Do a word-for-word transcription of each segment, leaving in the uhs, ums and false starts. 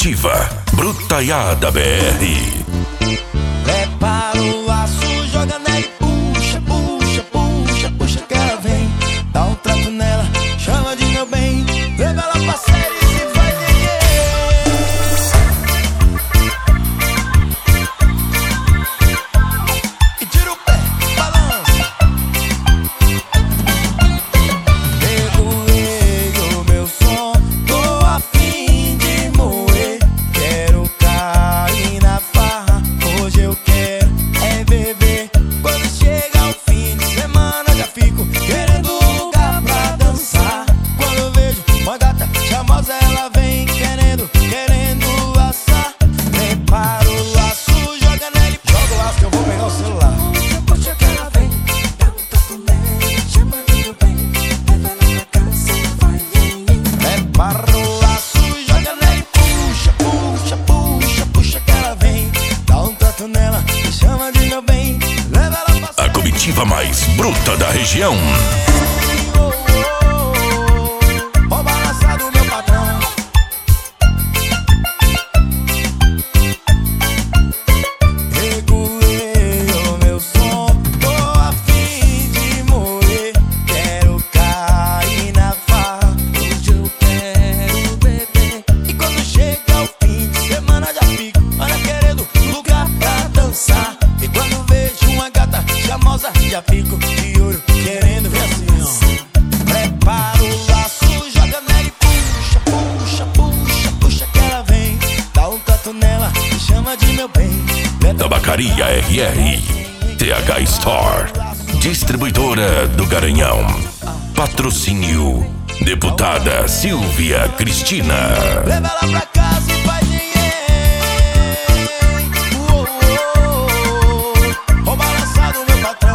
Comitiva Brutaiada B R. Prepara o laço, joga nela e puxa, puxa, puxa, puxa que ela vem. Dá um trato nela, chama de meu bem, leva ela pra série e se faz e tira o pé, balança. Regulei o meu som, tô a fim de moer. Quero cair na farra, hoje eu quero é beber. Quando chega o fim de semana já fico querendo um lugar pra dançar. Quando eu vejo uma gata charmosa ela vem querendo, querendo assar. Prepara o laço, joga nele, joga o laço que eu vou pegar o celular. Puxa que ela vem, dá um toco nela, chama de meu bem, leva ela pra casa e faz ninguém. Prepara o laço, joga nele, puxa, puxa, puxa, puxa que ela vem. Dá um trato nela, me chama de meu bem, leva ela pra A comitiva mais bruta da região. oh, oh, oh. Vou balançar do meu patrão. Regulei o meu som, tô a fim de morrer. Quero cair na farra, Hoje eu quero beber. e quando chega o fim de semana já fico, olha, querendo lugar pra dançar. E quando vejo uma gata charmosa já fico de olho, querendo ver assim, ó. Prepara o laço, joga nela e puxa, puxa, puxa, puxa que ela vem. Dá um tato nela, me chama de meu bem. Tabacaria R R. T H Store. Distribuidora do Garanhão. Patrocínio Deputada Silvia Cristina. Leva ela pra casa e faz ninguém. Oh, oh, oh. Vou balançar do meu patrão.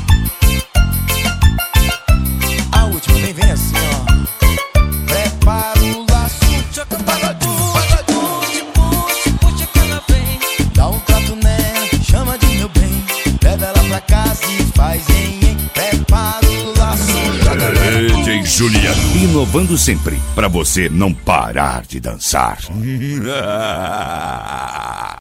A última nem vem assim, ó. Prepara o laço, Joga pagodinho, pagodinho, puxa, puxa que ela vem. dá um trato nela, chama de meu bem. Leva ela pra casa e faz em prepara o laço, joga nela. D J Juliano, inovando sempre, pra você não parar de dançar.